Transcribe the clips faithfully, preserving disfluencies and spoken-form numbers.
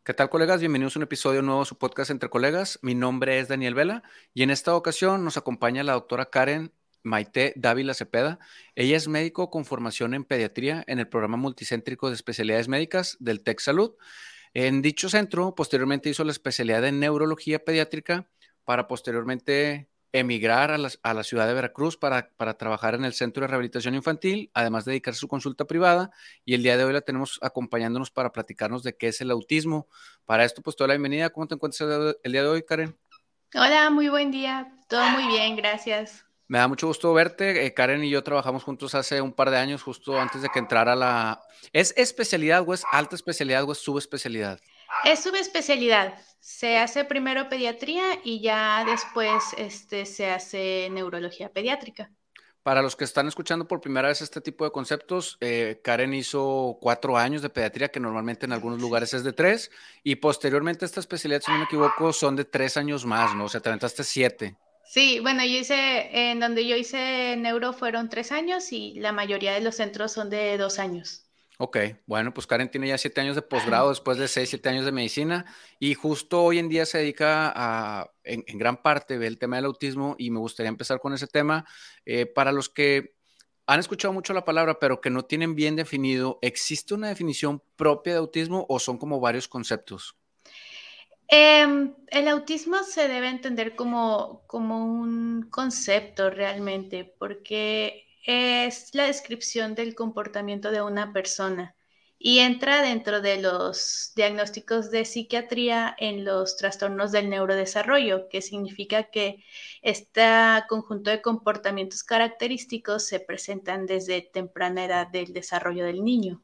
¿Qué tal, colegas? Bienvenidos a un episodio nuevo de su podcast Entre Colegas. Mi nombre es Daniel Vela y en esta ocasión nos acompaña la doctora Karen Maite Dávila Cepeda. Ella es médico con formación en pediatría en el programa multicéntrico de especialidades médicas del TEC Salud. En dicho centro, posteriormente hizo la especialidad en neurología pediátrica para posteriormente emigrar a la, a la ciudad de Veracruz para, para trabajar en el Centro de Rehabilitación Infantil, además de dedicarse a su consulta privada. Y el día de hoy la tenemos acompañándonos para platicarnos de qué es el autismo. Para esto, pues, toda la bienvenida. ¿Cómo te encuentras el el día de hoy, Karen? Hola, muy buen día. Todo muy bien, gracias. Me da mucho gusto verte. Eh, Karen y yo trabajamos juntos hace un par de años, justo antes de que entrara la... ¿Es especialidad o es alta especialidad o es subespecialidad? Es subespecialidad. Se hace primero pediatría y ya después este, se hace neurología pediátrica. Para los que están escuchando por primera vez este tipo de conceptos, eh, Karen hizo cuatro años de pediatría, que normalmente en algunos lugares es de tres, y posteriormente esta especialidad, si no me equivoco, son de tres años más, ¿no? O sea, te aventaste siete. Sí, bueno, yo hice, en donde yo hice neuro fueron tres años y la mayoría de los centros son de dos años. Ok, bueno, pues Karen tiene ya siete años de posgrado después de seis, siete años de medicina y justo hoy en día se dedica a, en, en gran parte, ve el tema del autismo y me gustaría empezar con ese tema. Eh, para los que han escuchado mucho la palabra, pero que no tienen bien definido, ¿existe una definición propia de autismo o son como varios conceptos? Eh, el autismo se debe entender como, como un concepto realmente, porque es la descripción del comportamiento de una persona y entra dentro de los diagnósticos de psiquiatría en los trastornos del neurodesarrollo, que significa que este conjunto de comportamientos característicos se presentan desde temprana edad del desarrollo del niño.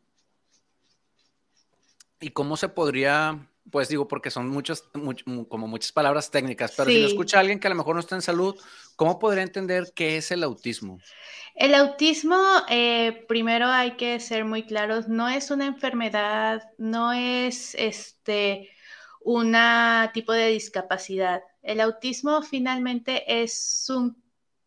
¿Y cómo se podría, pues digo, porque son muchas, much, como muchas palabras técnicas, pero si lo Sí. escucha alguien que a lo mejor no está en salud, ¿cómo podría entender qué es el autismo? El autismo, eh, primero hay que ser muy claros, no es una enfermedad, no es este una tipo de discapacidad. El autismo finalmente es un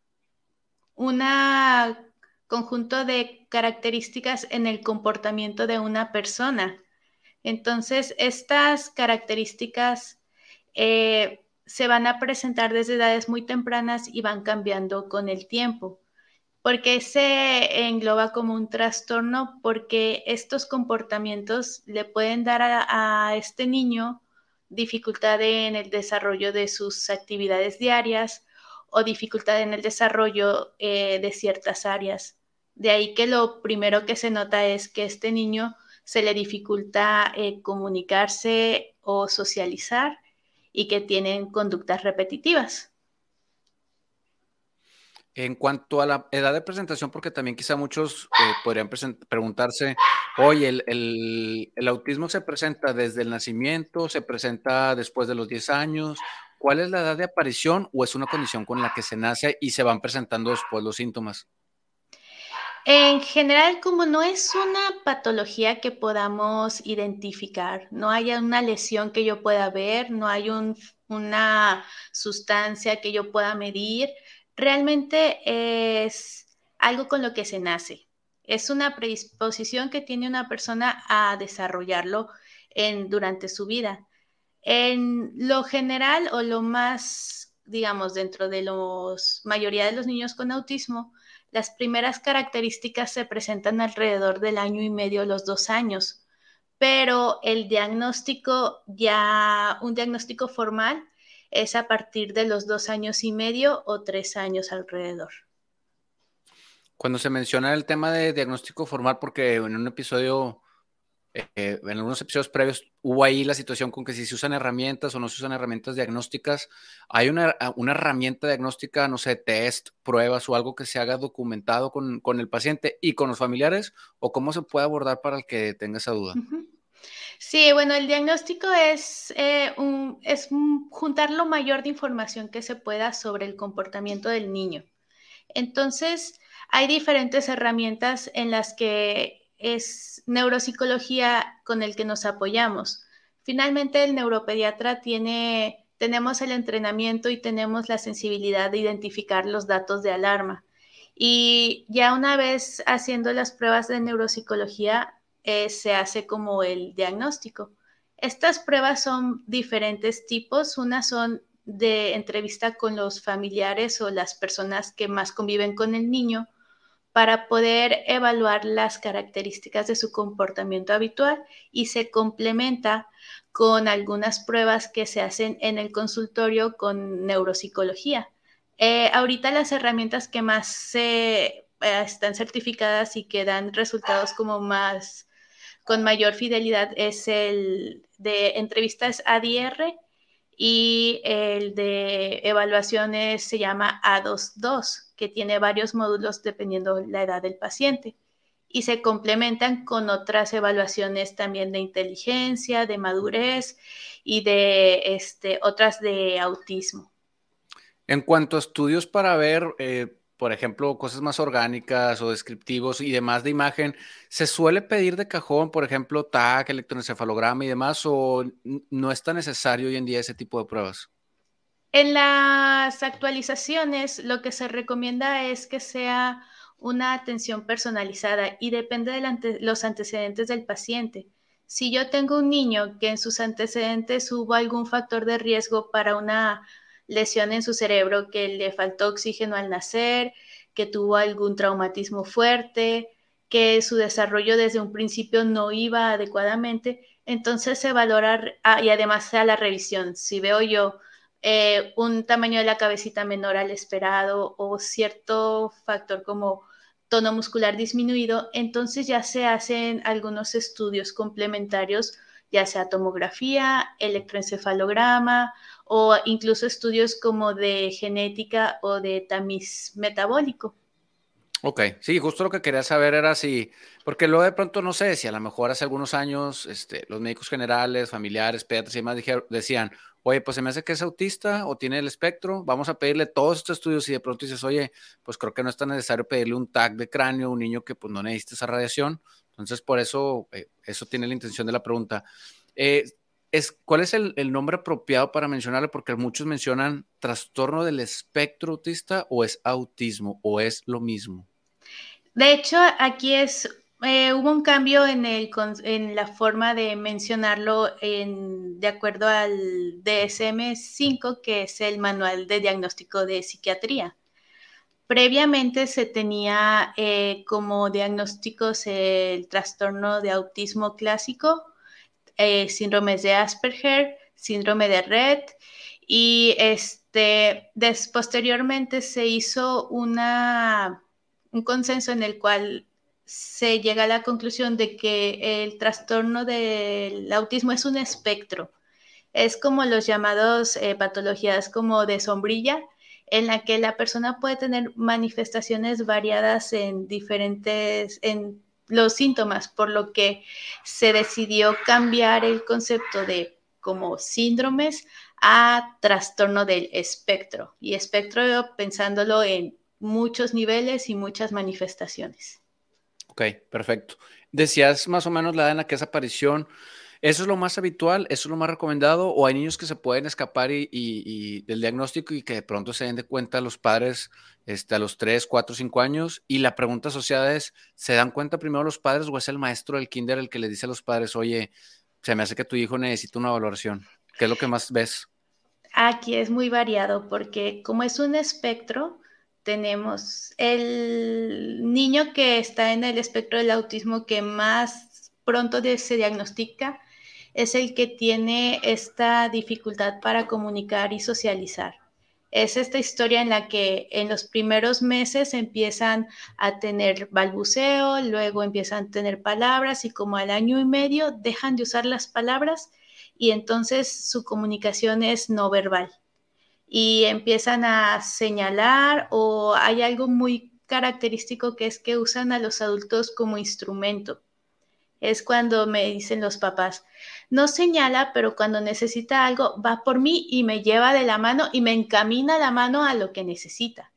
una conjunto de características en el comportamiento de una persona. Entonces, estas características eh, se van a presentar desde edades muy tempranas y van cambiando con el tiempo. ¿Por qué se engloba como un trastorno? Porque estos comportamientos le pueden dar a, a este niño dificultad en el desarrollo de sus actividades diarias o dificultad en el desarrollo eh, de ciertas áreas. De ahí que lo primero que se nota es que este niño se le dificulta eh, comunicarse o socializar y que tienen conductas repetitivas. En cuanto a la edad de presentación, porque también quizá muchos eh, podrían preguntarse, oye, el, el, el, autismo se presenta desde el nacimiento, se presenta después de los diez años, ¿cuál es la edad de aparición o es una condición con la que se nace y se van presentando después los síntomas? En general, como no es una patología que podamos identificar, no hay una lesión que yo pueda ver, no hay un, una sustancia que yo pueda medir, realmente es algo con lo que se nace. Es una predisposición que tiene una persona a desarrollarlo en, durante su vida. En lo general o lo más, digamos, dentro de la mayoría de los niños con autismo, las primeras características se presentan alrededor del año y medio, los dos años, pero el diagnóstico ya, un diagnóstico formal es a partir de los dos años y medio o tres años alrededor. Cuando se menciona el tema de diagnóstico formal, porque en un episodio Eh, en algunos episodios previos hubo ahí la situación con que si se usan herramientas o no se usan herramientas diagnósticas, hay una, una herramienta diagnóstica, no sé, test, pruebas o algo que se haga documentado con, con el paciente y con los familiares, o cómo se puede abordar para el que tenga esa duda. Uh-huh. Sí, bueno, el diagnóstico es, eh, un, es un, juntar lo mayor de información que se pueda sobre el comportamiento del niño. Entonces, hay diferentes herramientas en las que es neuropsicología con el que nos apoyamos. Finalmente, el neuropediatra tiene, tenemos el entrenamiento y tenemos la sensibilidad de identificar los datos de alarma. Y ya una vez haciendo las pruebas de neuropsicología, eh, se hace como el diagnóstico. Estas pruebas son diferentes tipos. Unas son de entrevista con los familiares o las personas que más conviven con el niño para poder evaluar las características de su comportamiento habitual, y se complementa con algunas pruebas que se hacen en el consultorio con neuropsicología. Eh, ahorita las herramientas que más se eh, están certificadas y que dan resultados como más con mayor fidelidad es el de entrevistas A D R, y el de evaluaciones se llama A dos dos, que tiene varios módulos dependiendo la edad del paciente, y se complementan con otras evaluaciones también de inteligencia, de madurez y de este, otras de autismo. En cuanto a estudios para ver, eh, por ejemplo, cosas más orgánicas o descriptivos y demás de imagen, ¿se suele pedir de cajón, por ejemplo, T A C, electroencefalograma y demás, o no es tan necesario hoy en día ese tipo de pruebas? En las actualizaciones, lo que se recomienda es que sea una atención personalizada y depende de ante los antecedentes del paciente. Si yo tengo un niño que en sus antecedentes hubo algún factor de riesgo para una lesión en su cerebro, que le faltó oxígeno al nacer, que tuvo algún traumatismo fuerte, que su desarrollo desde un principio no iba adecuadamente, entonces se valora, ah, y además sea la revisión. Si veo yo eh, un tamaño de la cabecita menor al esperado o cierto factor como tono muscular disminuido, entonces ya se hacen algunos estudios complementarios, ya sea tomografía, electroencefalograma o incluso estudios como de genética o de tamiz metabólico. Ok, sí, justo lo que quería saber era si, porque luego de pronto no sé si a lo mejor hace algunos años este, los médicos generales, familiares, pediatras y demás dijeron, decían, oye, pues se me hace que es autista o tiene el espectro, vamos a pedirle todos estos estudios, y de pronto dices, oye, pues creo que no es tan necesario pedirle un T A C de cráneo a un niño que pues no necesita esa radiación. Entonces, por eso, eh, eso tiene la intención de la pregunta. Eh, es, ¿Cuál es el, el nombre apropiado para mencionarlo? Porque muchos mencionan trastorno del espectro autista, o es autismo, o es lo mismo. De hecho, aquí es, eh, hubo un cambio en, el, en la forma de mencionarlo en, de acuerdo al D S M cinco, que es el Manual de Diagnóstico de Psiquiatría. Previamente se tenía eh, como diagnósticos el trastorno de autismo clásico, eh, síndromes de Asperger, síndrome de Rett, y este, des, posteriormente se hizo una, un consenso en el cual se llega a la conclusión de que el trastorno del autismo es un espectro. Es como los llamados eh, patologías como de sombrilla, en la que la persona puede tener manifestaciones variadas en diferentes, en los síntomas, por lo que se decidió cambiar el concepto de como síndromes a trastorno del espectro, y espectro pensándolo en muchos niveles y muchas manifestaciones. Ok, perfecto. Decías más o menos la edad en la que es aparición. ¿Eso es lo más habitual? ¿Eso es lo más recomendado? ¿O hay niños que se pueden escapar y, y- y del diagnóstico y que de pronto se den de cuenta los padres este, a los tres, cuatro, cinco años? Y la pregunta asociada es, ¿se dan cuenta primero los padres o es el maestro del kinder el que le dice a los padres, oye, se me hace que tu hijo necesita una valoración? ¿Qué es lo que más ves? Aquí es muy variado porque como es un espectro, tenemos el niño que está en el espectro del autismo que más pronto se diagnostica, es el que tiene esta dificultad para comunicar y socializar. Es esta historia en la que en los primeros meses empiezan a tener balbuceo, luego empiezan a tener palabras, y como al año y medio dejan de usar las palabras, y entonces su comunicación es no verbal y empiezan a señalar, o hay algo muy característico que es que usan a los adultos como instrumento. Es cuando me dicen los papás, no señala, pero cuando necesita algo va por mí y me lleva de la mano y me encamina la mano a lo que necesita.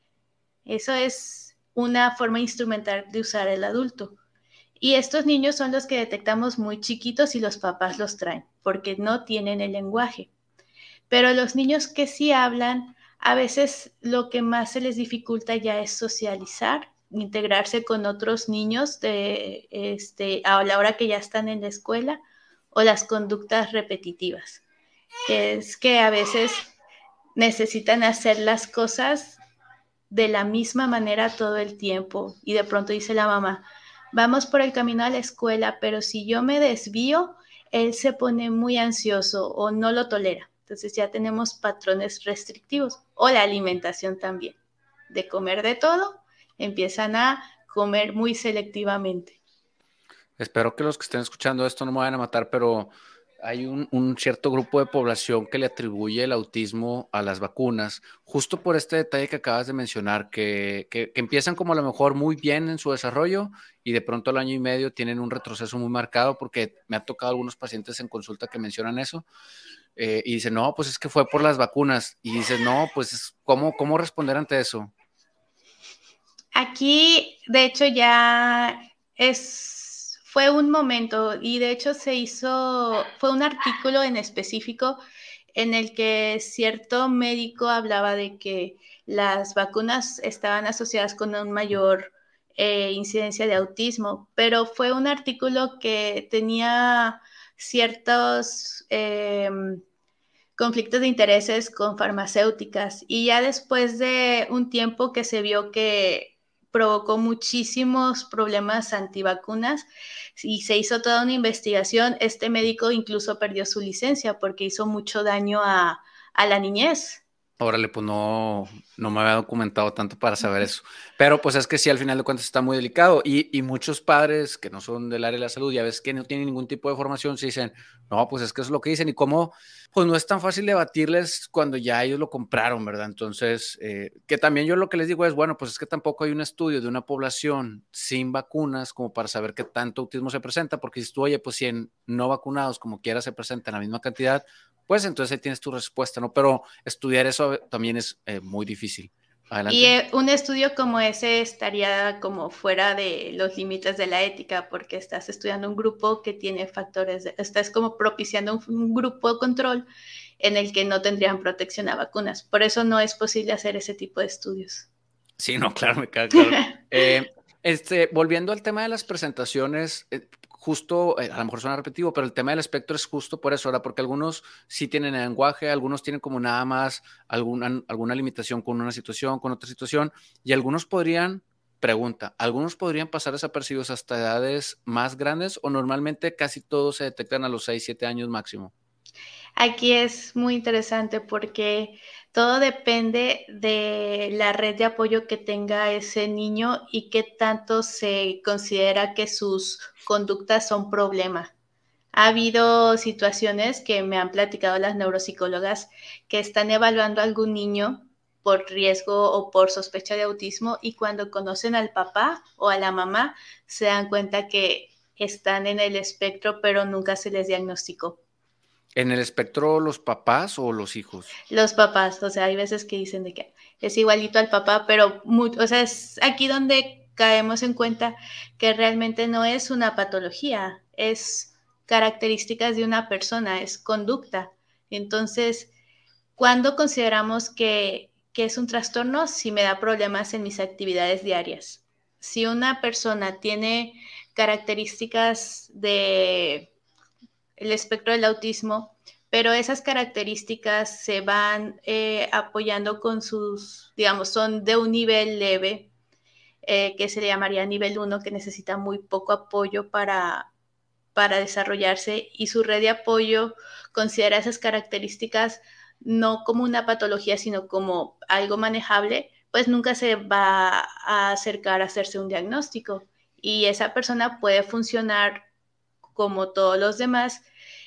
Eso es una forma instrumental de usar el adulto. Y estos niños son los que detectamos muy chiquitos y los papás los traen, porque no tienen el lenguaje. Pero los niños que sí hablan, a veces lo que más se les dificulta ya es socializar, integrarse con otros niños de, este, a la hora que ya están en la escuela, o las conductas repetitivas, que es que a veces necesitan hacer las cosas de la misma manera todo el tiempo y de pronto dice la mamá, vamos por el camino a la escuela, pero si yo me desvío, él se pone muy ansioso o no lo tolera. Entonces ya tenemos patrones restrictivos o la alimentación también. De comer de todo, empiezan a comer muy selectivamente. Espero que los que estén escuchando esto no me vayan a matar, pero hay un, un cierto grupo de población que le atribuye el autismo a las vacunas, justo por este detalle que acabas de mencionar, que, que, que empiezan como a lo mejor muy bien en su desarrollo y de pronto al año y medio tienen un retroceso muy marcado, porque me ha tocado algunos pacientes en consulta que mencionan eso, eh, y dicen, no, pues es que fue por las vacunas, y dices, no, pues, ¿cómo, cómo responder ante eso? Aquí, de hecho, ya es, fue un momento y de hecho se hizo, fue un artículo en específico en el que cierto médico hablaba de que las vacunas estaban asociadas con una mayor eh, incidencia de autismo, pero fue un artículo que tenía ciertos eh, conflictos de intereses con farmacéuticas y ya después de un tiempo que se vio que provocó muchísimos problemas antivacunas y se hizo toda una investigación, este médico incluso perdió su licencia porque hizo mucho daño a, a la niñez. Órale, pues no, no me había documentado tanto para saber eso. Pero pues es que sí, al final de cuentas está muy delicado. Y, y muchos padres que no son del área de la salud, ya ves que no tienen ningún tipo de formación, se dicen, no, pues es que eso es lo que dicen. Y cómo, pues no es tan fácil debatirles cuando ya ellos lo compraron, ¿verdad? Entonces, eh, que también yo lo que les digo es, bueno, pues es que tampoco hay un estudio de una población sin vacunas como para saber qué tanto autismo se presenta, porque si tú, oye, pues si en no vacunados como quiera se presenta en la misma cantidad, pues entonces ahí tienes tu respuesta, ¿no? Pero estudiar eso también es eh, muy difícil. Y Adelante. eh, un estudio como ese estaría como fuera de los límites de la ética porque estás estudiando un grupo que tiene factores, de, estás como propiciando un, un grupo de control en el que no tendrían protección a vacunas. Por eso no es posible hacer ese tipo de estudios. Sí, no, claro, me queda claro. Eh, este, volviendo al tema de las presentaciones, eh, justo, eh, a lo mejor suena repetitivo, pero el tema del espectro es justo por eso, ¿verdad? Porque algunos sí tienen el lenguaje, algunos tienen como nada más alguna, alguna limitación con una situación, con otra situación, y algunos podrían, pregunta, ¿algunos podrían pasar desapercibidos hasta edades más grandes o normalmente casi todos se detectan a los seis, siete años máximo? Aquí es muy interesante porque todo depende de la red de apoyo que tenga ese niño y qué tanto se considera que sus conductas son problema. Ha habido situaciones que me han platicado las neuropsicólogas que están evaluando a algún niño por riesgo o por sospecha de autismo y cuando conocen al papá o a la mamá se dan cuenta que están en el espectro pero nunca se les diagnosticó. ¿En el espectro los papás o los hijos? Los papás, o sea, hay veces que dicen de que es igualito al papá, pero, muy, o sea, es aquí donde caemos en cuenta que realmente no es una patología, es características de una persona, es conducta. Entonces, ¿cuándo consideramos que, que es un trastorno? Si me da problemas en mis actividades diarias. Si una persona tiene características de el espectro del autismo, pero esas características se van eh, apoyando con sus, digamos, son de un nivel leve, eh, que se le llamaría nivel uno, que necesita muy poco apoyo para, para desarrollarse y su red de apoyo considera esas características no como una patología, sino como algo manejable, pues nunca se va a acercar a hacerse un diagnóstico y esa persona puede funcionar como todos los demás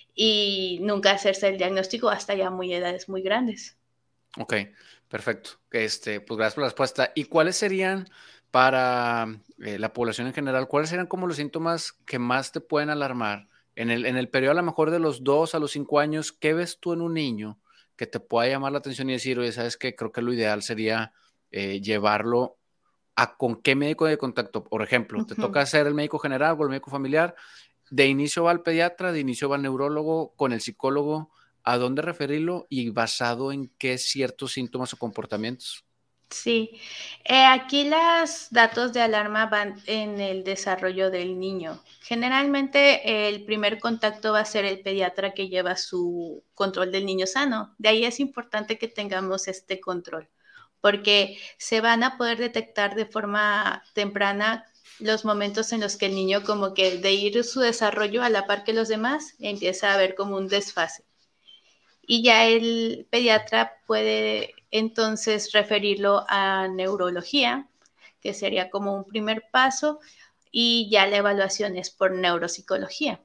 y nunca hacerse el diagnóstico hasta ya muy edades muy grandes. Ok, perfecto. Este, pues gracias por la respuesta. ¿Y cuáles serían para eh, la población en general, cuáles serían como los síntomas que más te pueden alarmar? En el, en el periodo a lo mejor de los dos a los cinco años, ¿qué ves tú en un niño que te pueda llamar la atención y decir, oye, sabes que creo que lo ideal sería eh, llevarlo a con qué médico de contacto? Por ejemplo, te Uh-huh. toca ser el médico general o el médico familiar, de inicio va al pediatra, de inicio va al neurólogo, con el psicólogo, a dónde referirlo y basado en qué ciertos síntomas o comportamientos. Sí, eh, aquí los datos de alarma van en el desarrollo del niño. Generalmente el primer contacto va a ser el pediatra que lleva su control del niño sano. De ahí es importante que tengamos este control, porque se van a poder detectar de forma temprana los momentos en los que el niño como que de ir su desarrollo a la par que los demás empieza a haber como un desfase. Y ya el pediatra puede entonces referirlo a neurología, que sería como un primer paso, y ya la evaluación es por neuropsicología.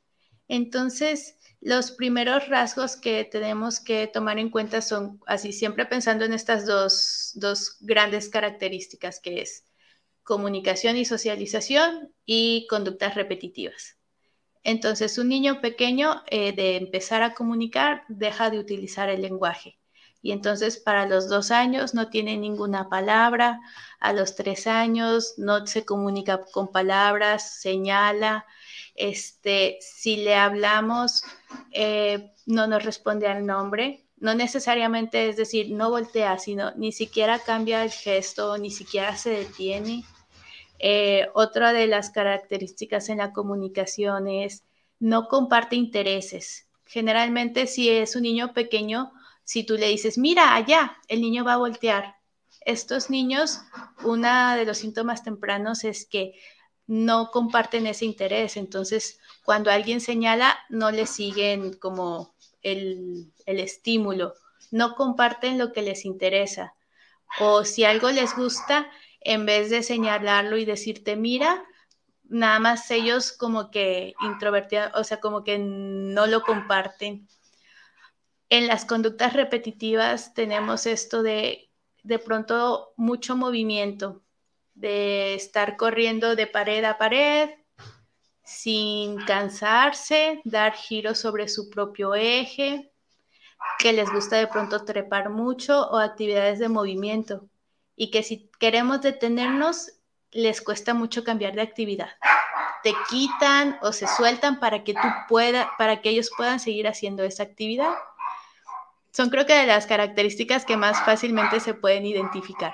Entonces, los primeros rasgos que tenemos que tomar en cuenta son, así siempre pensando en estas dos, dos grandes características, que es comunicación y socialización y conductas repetitivas. Entonces, un niño pequeño eh, de empezar a comunicar deja de utilizar el lenguaje. Y entonces para los dos años no tiene ninguna palabra, a los tres años no se comunica con palabras, señala, este, si le hablamos eh, no nos responde al nombre, no necesariamente es decir, no voltea, sino ni siquiera cambia el gesto, ni siquiera se detiene. Eh, otra de las características en la comunicación es no comparte intereses. Generalmente si es un niño pequeño, si tú le dices, mira allá, el niño va a voltear. Estos niños, uno de los síntomas tempranos es que no comparten ese interés. Entonces, cuando alguien señala, no le siguen como el, el estímulo, no comparten lo que les interesa. O si algo les gusta, en vez de señalarlo y decirte, mira, nada más ellos como que introvertidos, o sea, como que no lo comparten. En las conductas repetitivas tenemos esto de de pronto mucho movimiento, de estar corriendo de pared a pared sin cansarse, dar giros sobre su propio eje, que les gusta de pronto trepar mucho o actividades de movimiento y que si queremos detenernos les cuesta mucho cambiar de actividad. Te quitan o se sueltan para que tú pueda, para que ellos puedan seguir haciendo esa actividad. Son creo que de las características que más fácilmente se pueden identificar.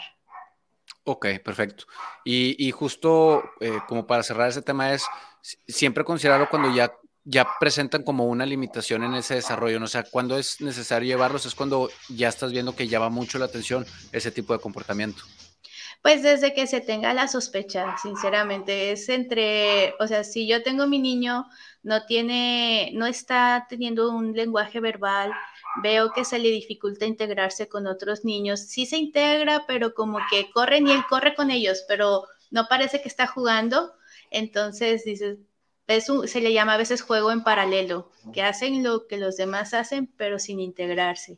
Ok, perfecto. Y, y justo eh, como para cerrar ese tema es si- siempre considerarlo cuando ya, ya presentan como una limitación en ese desarrollo, ¿no? O sea, cuando es necesario llevarlos es cuando ya estás viendo que llama mucho la atención ese tipo de comportamiento. Pues desde que se tenga la sospecha, sinceramente, es entre, o sea, si yo tengo mi niño, no tiene, no está teniendo un lenguaje verbal, veo que se le dificulta integrarse con otros niños, sí se integra, pero como que corren y él corre con ellos, pero no parece que está jugando, entonces dices, es un, se le llama a veces juego en paralelo, que hacen lo que los demás hacen, pero sin integrarse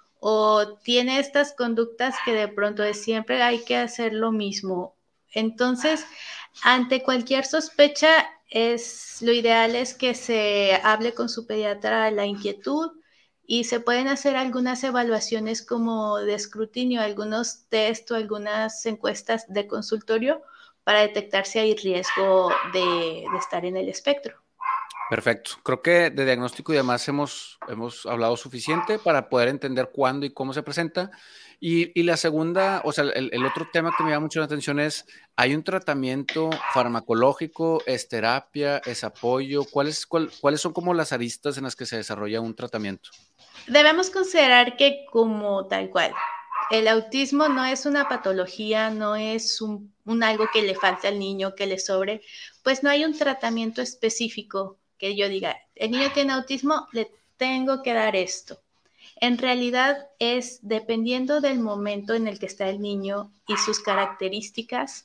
o tiene estas conductas que de pronto es siempre hay que hacer lo mismo. Entonces, ante cualquier sospecha, es, lo ideal es que se hable con su pediatra la inquietud y se pueden hacer algunas evaluaciones como de escrutinio, algunos test o algunas encuestas de consultorio para detectar si hay riesgo de, de estar en el espectro. Perfecto. Creo que de diagnóstico y demás hemos, hemos hablado suficiente para poder entender cuándo y cómo se presenta. Y, y la segunda, o sea, el, el otro tema que me llama mucho la atención es, ¿hay un tratamiento farmacológico, es terapia, es apoyo? ¿Cuáles, cuál, ¿Cuáles son como las aristas en las que se desarrolla un tratamiento? Debemos considerar que como tal cual, el autismo no es una patología, no es un, un algo que le falte al niño, que le sobre, pues no hay un tratamiento específico que yo diga, el niño tiene autismo, le tengo que dar esto. En realidad es dependiendo del momento en el que está el niño y sus características,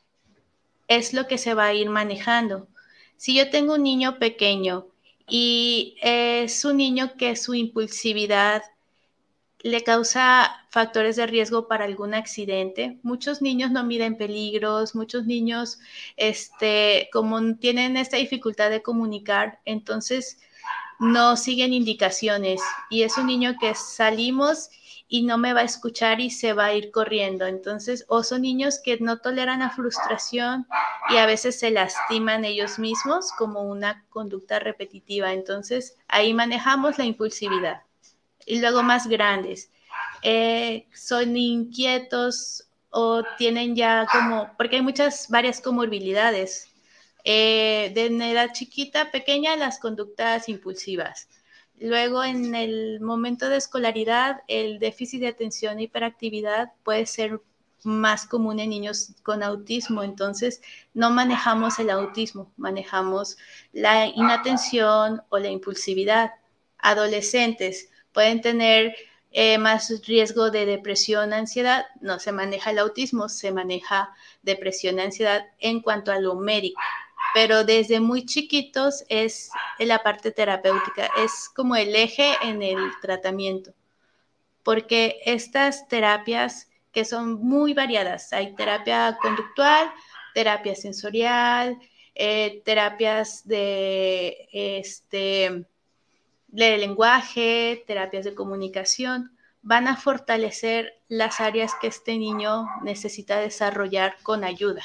es lo que se va a ir manejando. Si yo tengo un niño pequeño y es un niño que su impulsividad le causa factores de riesgo para algún accidente. Muchos niños no miden peligros, muchos niños, este, como tienen esta dificultad de comunicar, entonces no siguen indicaciones y es un niño que salimos y no me va a escuchar y se va a ir corriendo. Entonces, o son niños que no toleran la frustración y a veces se lastiman ellos mismos como una conducta repetitiva. Entonces, ahí manejamos la impulsividad y luego más grandes. eh, son inquietos o tienen ya como, porque hay muchas, varias comorbilidades. Eh, de edad chiquita, pequeña, las conductas impulsivas. Luego, en el momento de escolaridad, el déficit de atención e hiperactividad puede ser más común en niños con autismo. Entonces, no manejamos el autismo, manejamos la inatención o la impulsividad. Adolescentes pueden tener eh, más riesgo de depresión, ansiedad. No se maneja el autismo, se maneja depresión, ansiedad en cuanto a lo médico. Pero desde muy chiquitos es la parte terapéutica, es como el eje en el tratamiento, porque estas terapias que son muy variadas, hay terapia conductual, terapia sensorial, eh, terapias de, este, de lenguaje, terapias de comunicación, van a fortalecer las áreas que este niño necesita desarrollar con ayuda.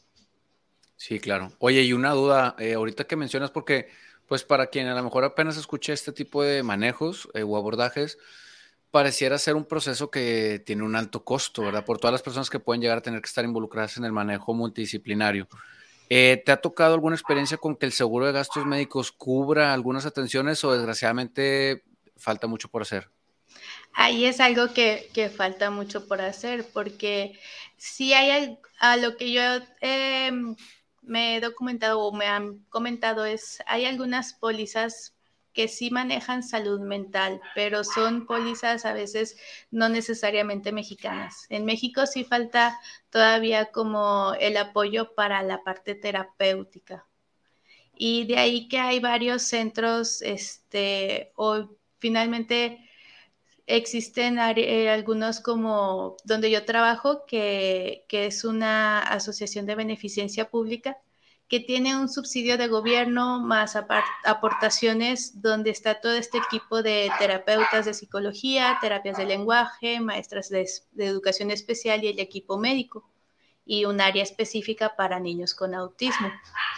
Sí, claro. Oye, y una duda, eh, ahorita que mencionas, porque pues para quien a lo mejor apenas escuche este tipo de manejos eh, o abordajes, pareciera ser un proceso que tiene un alto costo, ¿verdad? Por todas las personas que pueden llegar a tener que estar involucradas en el manejo multidisciplinario. Eh, ¿te ha tocado alguna experiencia con que el seguro de gastos médicos cubra algunas atenciones o desgraciadamente falta mucho por hacer? Ahí es algo que, que falta mucho por hacer, porque si hay a lo que yo eh, me he documentado o me han comentado es, hay algunas pólizas que sí manejan salud mental, pero son pólizas a veces no necesariamente mexicanas. En México sí falta todavía como el apoyo para la parte terapéutica. Y de ahí que hay varios centros, este, o finalmente existen eh, algunos como donde yo trabajo, que, que es una asociación de beneficencia pública, que tiene un subsidio de gobierno más aportaciones donde está todo este equipo de terapeutas de psicología, terapias de lenguaje, maestras de, de educación especial y el equipo médico y un área específica para niños con autismo.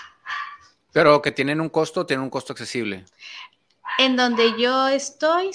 Pero que tienen un costo, tienen un costo accesible. En donde yo estoy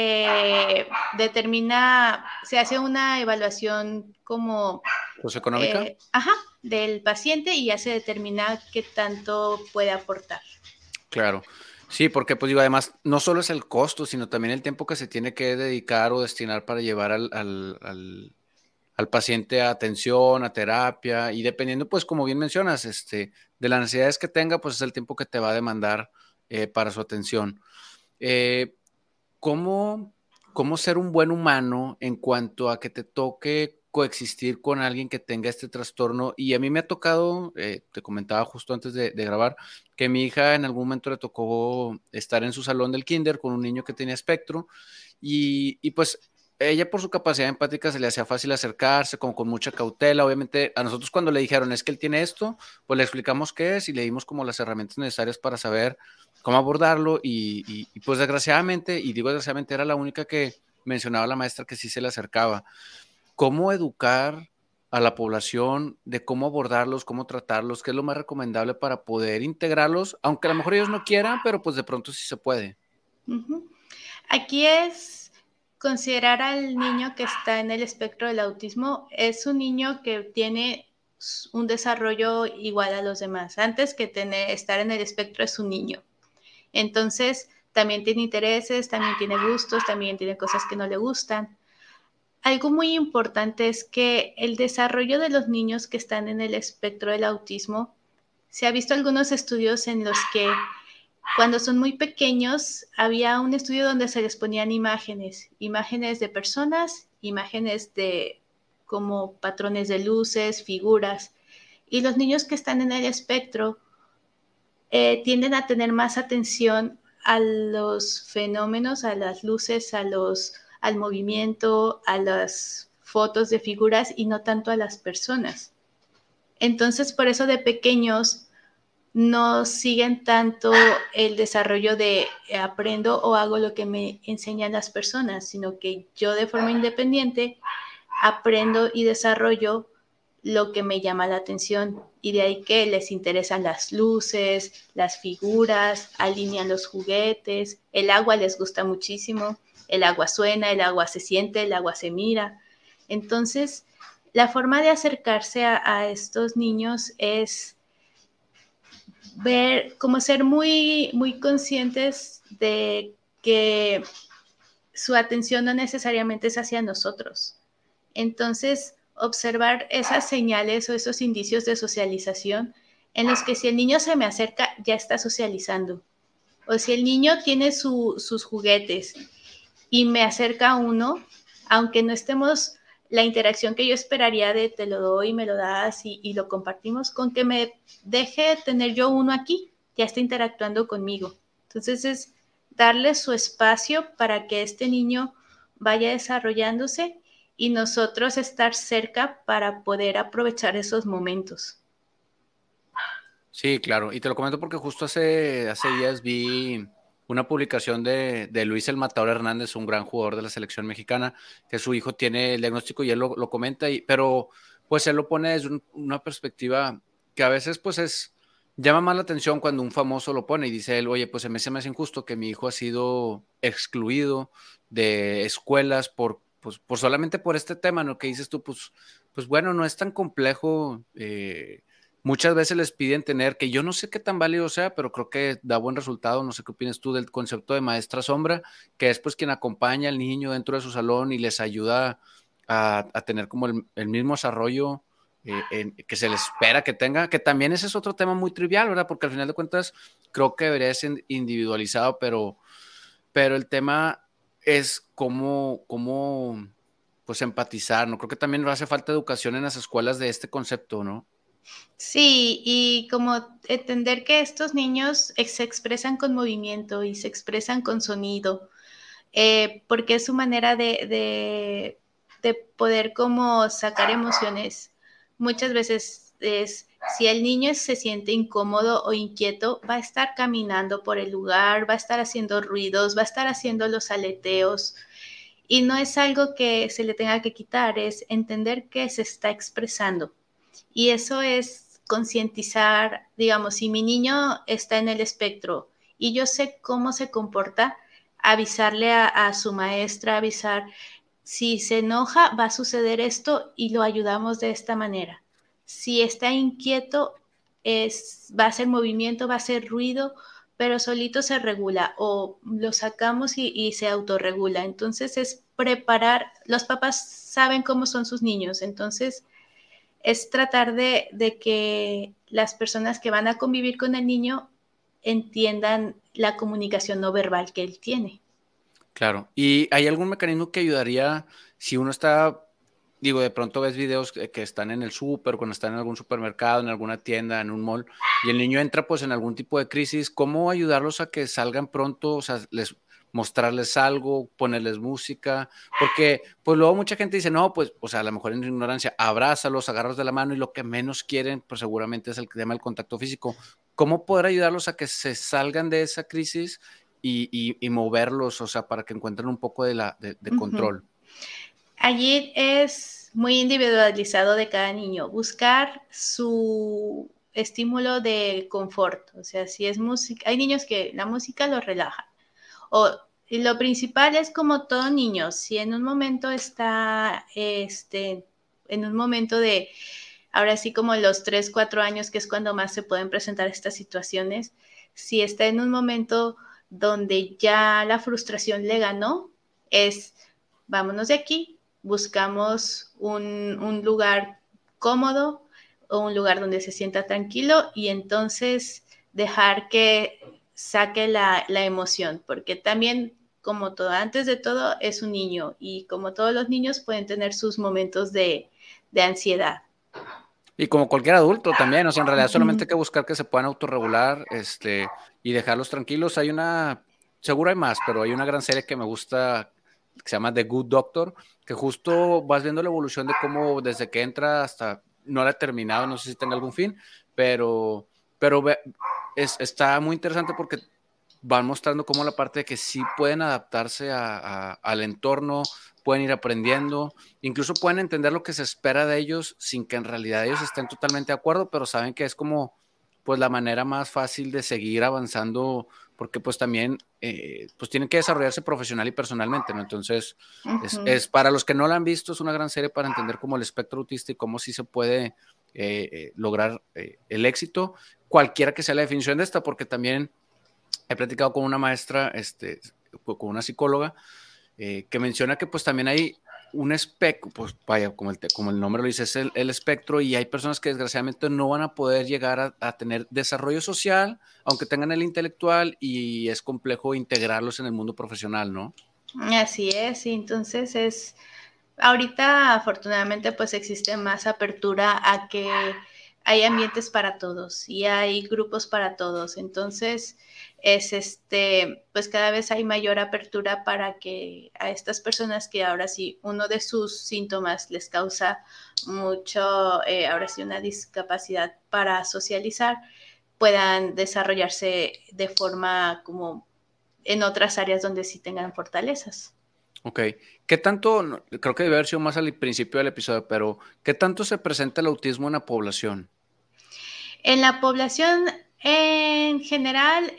se determina, se hace una evaluación como ¿Socioeconómica? eh, ajá, del paciente y ya se determina qué tanto puede aportar. Claro. Sí, porque pues digo, además, no solo es el costo, sino también el tiempo que se tiene que dedicar o destinar para llevar al, al, al, al paciente a atención, a terapia, y dependiendo, pues, como bien mencionas, este, de las necesidades que tenga, pues es el tiempo que te va a demandar eh, para su atención. Eh, ¿cómo, ¿Cómo ser un buen humano en cuanto a que te toque coexistir con alguien que tenga este trastorno? Y a mí me ha tocado, eh, te comentaba justo antes de, de grabar, que mi hija en algún momento le tocó estar en su salón del kinder con un niño que tenía espectro y, y pues ella por su capacidad empática se le hacía fácil acercarse, como con mucha cautela. Obviamente a nosotros cuando le dijeron es que él tiene esto, pues le explicamos qué es y le dimos como las herramientas necesarias para saber cómo abordarlo y, y, y pues desgraciadamente, y digo desgraciadamente, era la única que mencionaba la maestra que sí se le acercaba. ¿Cómo educar a la población de cómo abordarlos, cómo tratarlos, qué es lo más recomendable para poder integrarlos, aunque a lo mejor ellos no quieran, pero pues de pronto sí se puede? Uh-huh. Aquí es considerar al niño que está en el espectro del autismo, es un niño que tiene un desarrollo igual a los demás. Antes que tener, estar en el espectro es un niño. Entonces, también tiene intereses, también tiene gustos, también tiene cosas que no le gustan. Algo muy importante es que el desarrollo de los niños que están en el espectro del autismo, se ha visto algunos estudios en los que cuando son muy pequeños, había un estudio donde se les ponían imágenes, imágenes de personas, imágenes de como patrones de luces, figuras, y los niños que están en el espectro eh, tienden a tener más atención a los fenómenos, a las luces, a los, al movimiento, a las fotos de figuras y no tanto a las personas. Entonces, por eso de pequeños no siguen tanto el desarrollo de aprendo o hago lo que me enseñan las personas, sino que yo de forma independiente aprendo y desarrollo lo que me llama la atención y de ahí que les interesan las luces, las figuras, alinean los juguetes, el agua les gusta muchísimo, el agua suena, el agua se siente, el agua se mira. Entonces, la forma de acercarse a, a estos niños es ver, como ser muy, muy conscientes de que su atención no necesariamente es hacia nosotros. Entonces, observar esas señales o esos indicios de socialización en los que si el niño se me acerca, ya está socializando. O si el niño tiene su, sus juguetes y me acerca uno, aunque no estemos la interacción que yo esperaría de te lo doy, me lo das y, y lo compartimos, con que me deje tener yo uno aquí, ya está interactuando conmigo. Entonces es darle su espacio para que este niño vaya desarrollándose y nosotros estar cerca para poder aprovechar esos momentos. Sí, claro. Y te lo comento porque justo hace, hace días vi una publicación de, de Luis El Matador Hernández, un gran jugador de la selección mexicana, que su hijo tiene el diagnóstico y él lo, lo comenta, y, pero pues él lo pone desde un, una perspectiva que a veces pues es, llama más la atención cuando un famoso lo pone y dice él, oye, pues se me, se me hace injusto que mi hijo ha sido excluido de escuelas por, pues, por solamente por este tema, ¿no? Que dices tú, pues, pues bueno, no es tan complejo. eh, Muchas veces les piden tener, que yo no sé qué tan válido sea, pero creo que da buen resultado. No sé qué opinas tú del concepto de maestra sombra, que es pues quien acompaña al niño dentro de su salón y les ayuda a, a tener como el, el mismo desarrollo eh, en, que se les espera que tenga, que también ese es otro tema muy trivial, ¿verdad? Porque al final de cuentas creo que debería ser individualizado, pero, pero el tema es cómo, cómo pues empatizar, ¿no? Creo que también hace falta educación en las escuelas de este concepto, ¿no? Sí, y como entender que estos niños se expresan con movimiento y se expresan con sonido, eh, porque es su manera de, de, de poder como sacar emociones. Muchas veces es, si el niño se siente incómodo o inquieto, va a estar caminando por el lugar, va a estar haciendo ruidos, va a estar haciendo los aleteos, y no es algo que se le tenga que quitar, es entender que se está expresando. Y eso es concientizar, digamos, si mi niño está en el espectro y yo sé cómo se comporta, avisarle a, a su maestra, avisar, si se enoja va a suceder esto y lo ayudamos de esta manera. Si está inquieto, es, va a hacer movimiento, va a hacer ruido, pero solito se regula o lo sacamos y, y se autorregula. Entonces es preparar, los papás saben cómo son sus niños, entonces es tratar de, de que las personas que van a convivir con el niño entiendan la comunicación no verbal que él tiene. Claro. ¿Y hay algún mecanismo que ayudaría si uno está, digo, de pronto ves videos que, que están en el súper, cuando están en algún supermercado, en alguna tienda, en un mall, y el niño entra pues en algún tipo de crisis, ¿cómo ayudarlos a que salgan pronto? O sea, les mostrarles algo, ponerles música, porque pues luego mucha gente dice, no, pues, o sea, a lo mejor en ignorancia, abrázalos, agárralos de la mano y lo que menos quieren, pues seguramente es el que llama el contacto físico. ¿Cómo poder ayudarlos a que se salgan de esa crisis y, y, y moverlos, o sea, para que encuentren un poco de, la, de, de control? Uh-huh. Allí es muy individualizado de cada niño, buscar su estímulo de confort, o sea, si es música, hay niños que la música los relaja, o y lo principal es como todo niño, si en un momento está, este, en un momento de, ahora sí como los tres, cuatro años, que es cuando más se pueden presentar estas situaciones, si está en un momento donde ya la frustración le ganó, es vámonos de aquí, buscamos un, un lugar cómodo o un lugar donde se sienta tranquilo y entonces dejar que saque la, la emoción, porque también, como todo, antes de todo, es un niño y como todos los niños pueden tener sus momentos de, de ansiedad. Y como cualquier adulto también, o sea, en realidad solamente hay que buscar que se puedan autorregular, este, y dejarlos tranquilos. Hay una, seguro hay más, pero hay una gran serie que me gusta que se llama The Good Doctor, que justo vas viendo la evolución de cómo desde que entra hasta, no la he terminado, no sé si tenga algún fin, pero, pero ve, es, está muy interesante porque van mostrando cómo la parte de que sí pueden adaptarse a, a, al entorno, pueden ir aprendiendo, incluso pueden entender lo que se espera de ellos sin que en realidad ellos estén totalmente de acuerdo, pero saben que es como pues la manera más fácil de seguir avanzando porque pues también eh, pues tienen que desarrollarse profesional y personalmente, ¿no? Entonces, Uh es, -huh. es para los que no la han visto, es una gran serie para entender cómo el espectro autista y cómo sí se puede eh, eh, lograr eh, el éxito, cualquiera que sea la definición de esta, porque también he platicado con una maestra, este, con una psicóloga, eh, que menciona que pues también hay un espectro, pues vaya, como el, como el nombre lo dice, es el, el espectro, y hay personas que desgraciadamente no van a poder llegar a, a tener desarrollo social, aunque tengan el intelectual, y es complejo integrarlos en el mundo profesional, ¿no? Así es, y entonces es, ahorita afortunadamente pues existe más apertura a que hay ambientes para todos y hay grupos para todos, entonces es este, pues cada vez hay mayor apertura para que a estas personas que ahora sí uno de sus síntomas les causa mucho, eh, ahora sí una discapacidad para socializar, puedan desarrollarse de forma como en otras áreas donde sí tengan fortalezas. Ok, ¿qué tanto, creo que debe haber sido más al principio del episodio, pero qué tanto se presenta el autismo en la población? En la población en general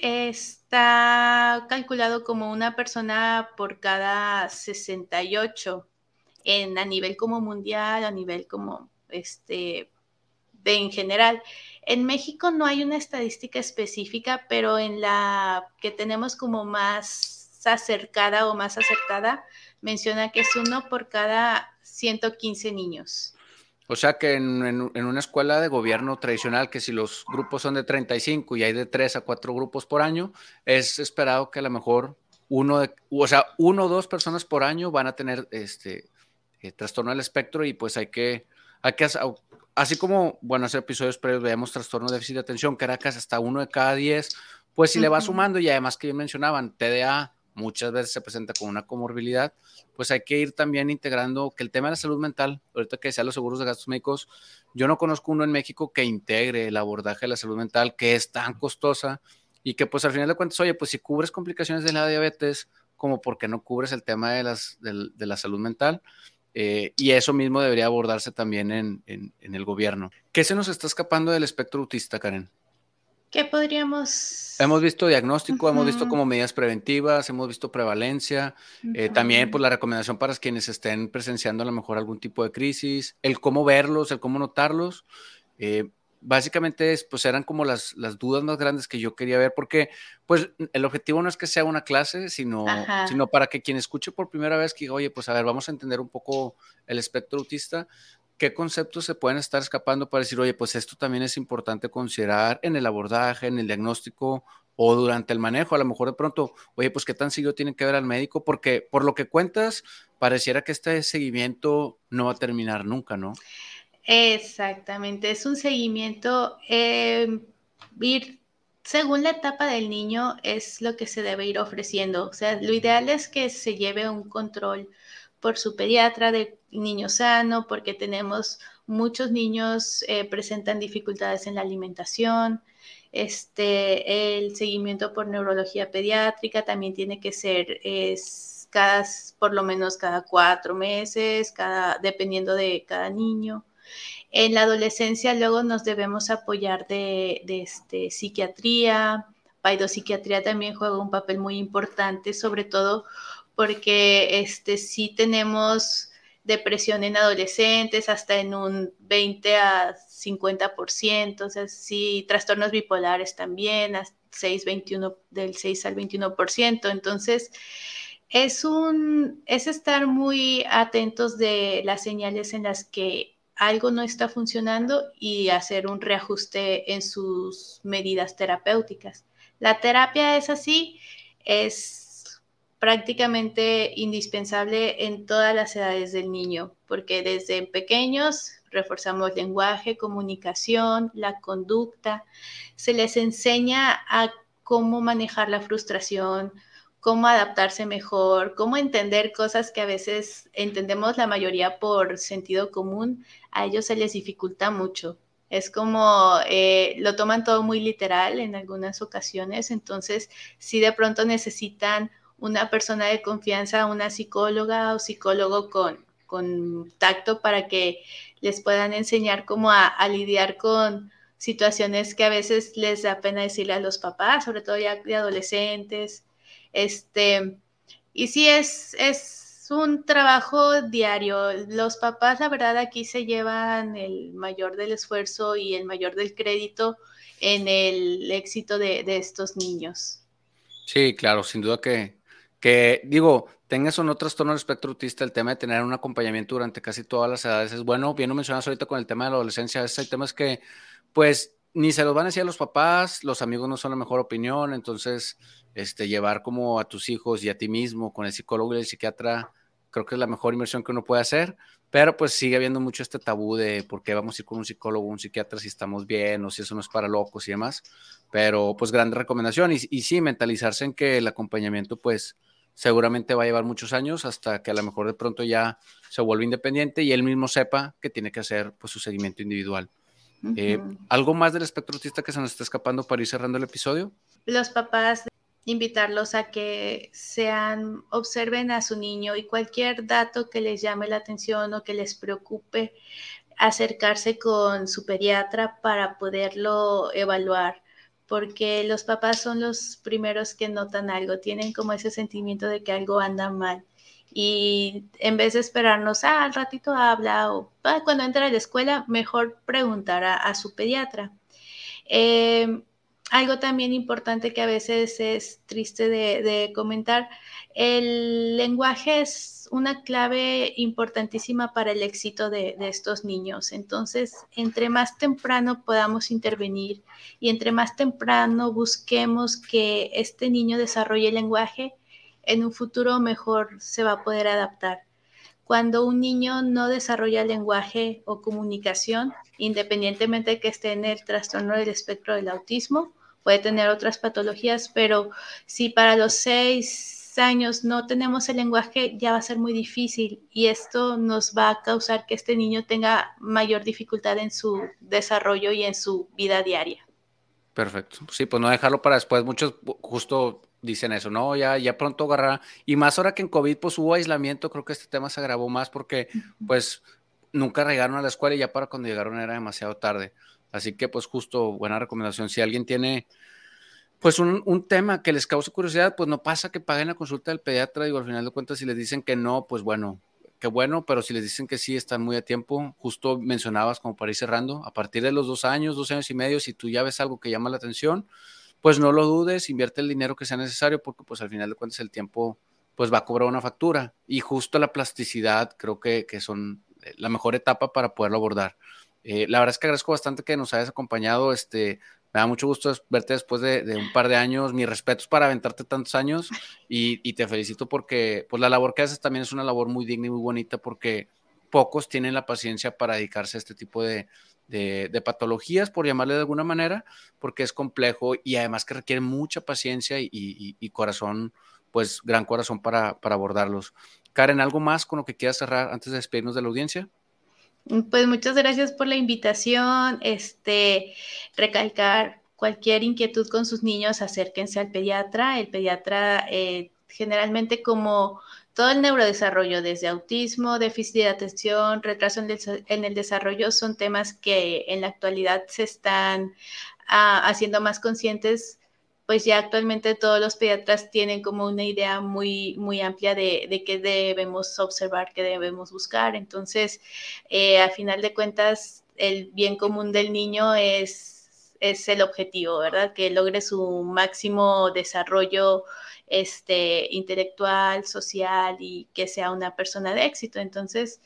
está calculado como una persona por cada sesenta y ocho en, a nivel como mundial, a nivel como este, de en general. En México no hay una estadística específica, pero en la que tenemos como más acercada o más acertada, menciona que es uno por cada ciento quince niños. O sea que en, en, en, una escuela de gobierno tradicional, que si los grupos son de treinta y cinco y hay de tres a cuatro grupos por año, es esperado que a lo mejor uno, de, o sea, uno o dos personas por año van a tener este eh, trastorno del espectro, y pues hay que, hay que, así como, bueno, hace episodios previos veíamos trastorno de déficit de atención, que era casi hasta uno de cada diez, pues si uh-huh. le va sumando, y además que mencionaban, T D A muchas veces se presenta con una comorbilidad, pues hay que ir también integrando que el tema de la salud mental, ahorita que sean los seguros de gastos médicos, yo no conozco uno en México que integre el abordaje de la salud mental, que es tan costosa, y que pues al final de cuentas, oye, pues si cubres complicaciones de la diabetes, como porque no cubres el tema de, las, de, de la salud mental, eh, y eso mismo debería abordarse también en, en, en el gobierno. ¿Qué se nos está escapando del espectro autista, Karen? ¿Qué podríamos...? Hemos visto diagnóstico, uh-huh. hemos visto como medidas preventivas, hemos visto prevalencia, uh-huh. eh, también pues la recomendación para quienes estén presenciando a lo mejor algún tipo de crisis, el cómo verlos, el cómo notarlos. Eh, básicamente es, pues eran como las, las dudas más grandes que yo quería ver, porque pues el objetivo no es que sea una clase, sino, sino para que quien escuche por primera vez que diga, oye, pues a ver, vamos a entender un poco el espectro autista, qué conceptos se pueden estar escapando para decir, oye, pues esto también es importante considerar en el abordaje, en el diagnóstico o durante el manejo. A lo mejor de pronto, oye, pues qué tan seguido tiene que ver al médico, porque por lo que cuentas, pareciera que este seguimiento no va a terminar nunca, ¿no? Exactamente, es un seguimiento, eh, ir según la etapa del niño es lo que se debe ir ofreciendo. O sea, lo ideal es que se lleve un control por su pediatra de niño sano, porque tenemos muchos niños eh, presentan dificultades en la alimentación. Este, el seguimiento por neurología pediátrica también tiene que ser es, cada, por lo menos cada cuatro meses, cada, dependiendo de cada niño. En la adolescencia luego nos debemos apoyar de, de este, psiquiatría, paidopsiquiatría también juega un papel muy importante, sobre todo porque este, sí tenemos depresión en adolescentes hasta en un veinte a cincuenta por ciento, o sea, sí, trastornos bipolares también, seis, veintiuno, del seis al veintiuno por ciento, entonces es, un, es estar muy atentos de las señales en las que algo no está funcionando y hacer un reajuste en sus medidas terapéuticas. La terapia es así, es prácticamente indispensable en todas las edades del niño, porque desde pequeños reforzamos lenguaje, comunicación, la conducta, se les enseña a cómo manejar la frustración, cómo adaptarse mejor, cómo entender cosas que a veces entendemos la mayoría por sentido común, a ellos se les dificulta mucho. Es como, eh, lo toman todo muy literal en algunas ocasiones, entonces si de pronto necesitan una persona de confianza, una psicóloga o psicólogo con, con tacto para que les puedan enseñar cómo a, a lidiar con situaciones que a veces les da pena decirle a los papás, sobre todo ya de adolescentes. Este, y sí, es, es un trabajo diario. Los papás, la verdad, aquí se llevan el mayor del esfuerzo y el mayor del crédito en el éxito de, de estos niños. Sí, claro, sin duda que, que digo, tengas o no trastorno del espectro autista, el tema de tener un acompañamiento durante casi todas las edades es bueno. Bien lo mencionas ahorita con el tema de la adolescencia, a veces hay temas que, pues, ni se los van a decir a los papás, los amigos no son la mejor opinión, entonces, este, llevar como a tus hijos y a ti mismo con el psicólogo y el psiquiatra, creo que es la mejor inversión que uno puede hacer, pero pues sigue habiendo mucho este tabú de por qué vamos a ir con un psicólogo o un psiquiatra si estamos bien o si eso no es para locos y demás. Pero pues gran recomendación y, y sí, mentalizarse en que el acompañamiento pues seguramente va a llevar muchos años hasta que a lo mejor de pronto ya se vuelve independiente y él mismo sepa que tiene que hacer pues su seguimiento individual. Eh, Uh-huh. ¿Algo más del espectro autista que se nos está escapando para ir cerrando el episodio? Los papás, invitarlos a que sean, observen a su niño y cualquier dato que les llame la atención o que les preocupe, acercarse con su pediatra para poderlo evaluar, porque los papás son los primeros que notan algo, tienen como ese sentimiento de que algo anda mal. Y en vez de esperarnos, ah, al ratito habla o ah, cuando entra a la escuela, mejor preguntar a, a su pediatra. Eh, Algo también importante que a veces es triste de, de comentar, el lenguaje es una clave importantísima para el éxito de, de estos niños. Entonces, entre más temprano podamos intervenir y entre más temprano busquemos que este niño desarrolle el lenguaje, en un futuro mejor se va a poder adaptar. Cuando un niño no desarrolla lenguaje o comunicación, independientemente de que esté en el trastorno del espectro del autismo, puede tener otras patologías, pero si para los seis años no tenemos el lenguaje, ya va a ser muy difícil y esto nos va a causar que este niño tenga mayor dificultad en su desarrollo y en su vida diaria. Perfecto. Sí, pues no dejarlo para después. Muchos justo dicen eso, ¿no? Ya, ya pronto agarrar. Y más ahora que en COVID pues hubo aislamiento, creo que este tema se agravó más porque pues nunca llegaron a la escuela y ya para cuando llegaron era demasiado tarde. Así que pues justo buena recomendación. Si alguien tiene pues un, un tema que les cause curiosidad, pues no pasa que paguen la consulta del pediatra. Digo, al final de cuentas, si les dicen que no, pues bueno, qué bueno, pero si les dicen que sí, están muy a tiempo. Justo mencionabas, como para ir cerrando, a partir de los dos años, dos años y medio, si tú ya ves algo que llama la atención, pues no lo dudes, invierte el dinero que sea necesario, porque pues al final de cuentas el tiempo pues va a cobrar una factura. Y justo la plasticidad creo que, que son la mejor etapa para poderlo abordar. Eh, la verdad es que agradezco bastante que nos hayas acompañado, este, me da mucho gusto verte después de, de un par de años. Mis respetos para aventarte tantos años y, y, te felicito porque pues, la labor que haces también es una labor muy digna y muy bonita porque pocos tienen la paciencia para dedicarse a este tipo de, de, de patologías, por llamarle de alguna manera, porque es complejo y además que requiere mucha paciencia y, y, y corazón, pues gran corazón para, para abordarlos. Karen, ¿algo más con lo que quieras cerrar antes de despedirnos de la audiencia? Pues muchas gracias por la invitación. Este, recalcar cualquier inquietud con sus niños, acérquense al pediatra. El pediatra eh, generalmente como todo el neurodesarrollo, desde autismo, déficit de atención, retraso en el, en el desarrollo, son temas que en la actualidad se están uh, haciendo más conscientes. Pues ya actualmente todos los pediatras tienen como una idea muy, muy amplia de, de qué debemos observar, qué debemos buscar. Entonces, eh, a final de cuentas, el bien común del niño es, es el objetivo, ¿verdad? Que logre su máximo desarrollo este, intelectual, social y que sea una persona de éxito. Entonces,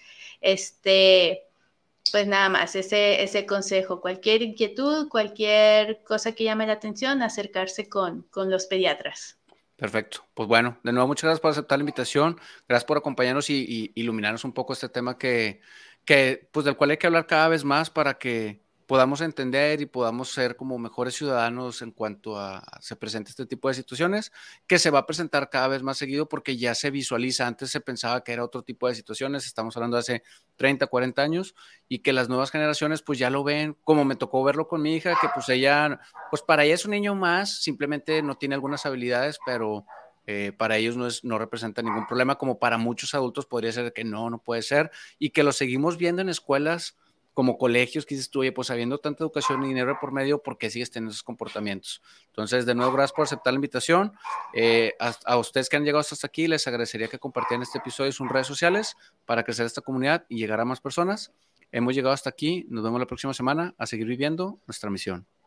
este... Pues nada más, ese, ese consejo, cualquier inquietud, cualquier cosa que llame la atención, acercarse con, con los pediatras. Perfecto. Pues bueno, de nuevo, muchas gracias por aceptar la invitación. Gracias por acompañarnos y, y iluminarnos un poco este tema que, que, pues del cual hay que hablar cada vez más para que podamos entender y podamos ser como mejores ciudadanos en cuanto a, a se presente este tipo de situaciones, que se va a presentar cada vez más seguido porque ya se visualiza. Antes se pensaba que era otro tipo de situaciones, estamos hablando de hace treinta, cuarenta años, y que las nuevas generaciones pues ya lo ven, como me tocó verlo con mi hija, que pues ella, pues para ella es un niño más, simplemente no tiene algunas habilidades, pero Eh, para ellos no, es, no representa ningún problema, como para muchos adultos podría ser que no, no puede ser, y que lo seguimos viendo en escuelas como colegios que dices tú, oye, pues habiendo tanta educación y dinero por medio, ¿por qué sigues teniendo esos comportamientos? Entonces, de nuevo, gracias por aceptar la invitación. Eh, a, a ustedes que han llegado hasta aquí, les agradecería que compartieran este episodio en sus redes sociales para crecer esta comunidad y llegar a más personas. Hemos llegado hasta aquí, nos vemos la próxima semana a seguir viviendo nuestra misión.